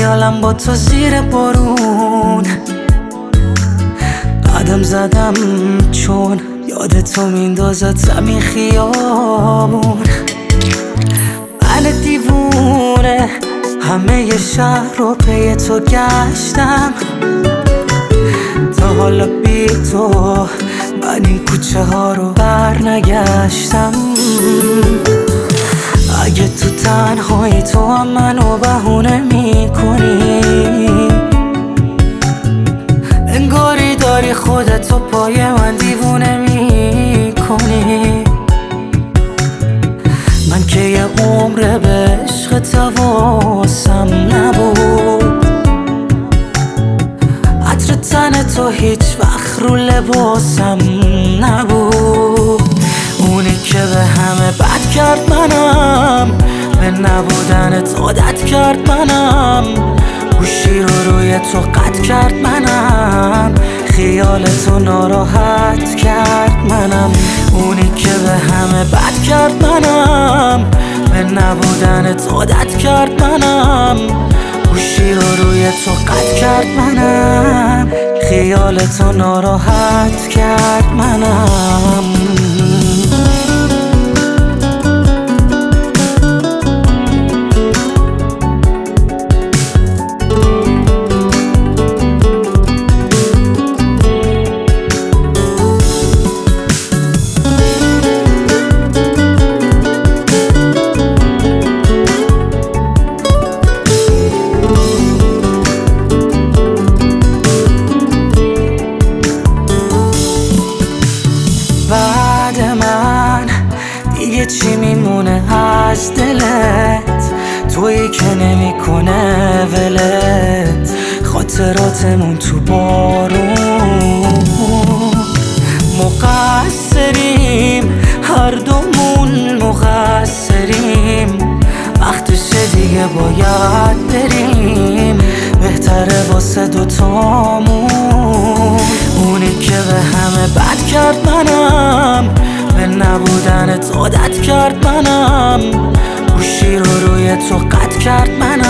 خیالم با تو زیر بارون قدم زدم چون یاد تو میندازتم این خیابون. من دیوونه همه ی شهر رو پی تو گشتم، تا حالا بی تو من این کوچه ها رو برنگشتم. اگه تو تنهایی تو هم منو بهونه میکنی، انگاری داری خودتو پای من دیوونه میکنی. من که یه عمره به عشق تواسم نبود، عطر تن تو هیچ وقت رو لباسم نبود. اونی که به همه بد کرد منم، به نبودنت عادت کرد منم، گوشی رو روی تو قطع کرد منم، خیالتو ناراحت کرد منم. اونی که به همه بد کرد منم، به نبودنت عادت کرد منم، گوشی رو روی تو قطع کرد منم، خیالتو ناراحت کرد منم. بعد من دیگه چی میمونه از دلت؟ تویی که نمیکنه ولت، خاطراتمون تو بارون. مقصریم هر دومون مقصریم، وقتشه دیگه باید بریم، بهتره واسه دوتامون. اونی که به همه بد کرد منم، به نبودنت عادت کرد منم، گوشی رو روی تو قطع کرد منم،